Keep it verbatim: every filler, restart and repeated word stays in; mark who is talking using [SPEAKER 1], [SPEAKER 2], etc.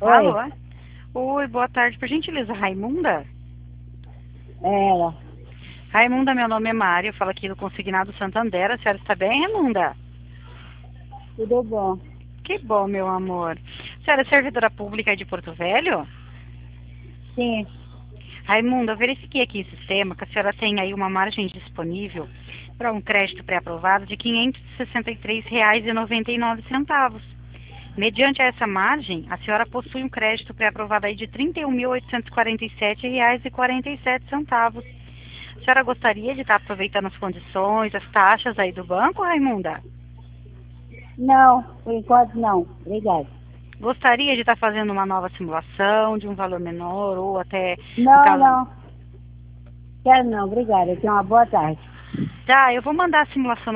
[SPEAKER 1] Oi,
[SPEAKER 2] Alô? Oi, boa tarde. Por gentileza, Raimunda?
[SPEAKER 1] é ela.
[SPEAKER 2] Raimunda, meu nome é Mário, eu falo aqui do Consignado Santander. A senhora está bem, Raimunda?
[SPEAKER 1] Tudo bom?
[SPEAKER 2] Que bom, meu amor. A senhora é servidora pública de Porto Velho?
[SPEAKER 1] Sim,
[SPEAKER 2] Raimunda, eu verifiquei aqui em sistema que a senhora tem aí uma margem disponível para um crédito pré-aprovado de quinhentos e sessenta e três reais e noventa e nove centavos. Mediante essa margem, a senhora possui um crédito pré-aprovado aí de trinta e um mil oitocentos e quarenta e sete reais e quarenta e sete centavos. A senhora gostaria de estar aproveitando as condições, as taxas aí do banco, Raimunda?
[SPEAKER 1] não, por enquanto não. Obrigada.
[SPEAKER 2] Gostaria de estar fazendo uma nova simulação de um valor menor ou até, no
[SPEAKER 1] Não,
[SPEAKER 2] caso...
[SPEAKER 1] não. Quero não, obrigada. Tenha uma boa tarde.
[SPEAKER 2] Tá, eu vou mandar a simulação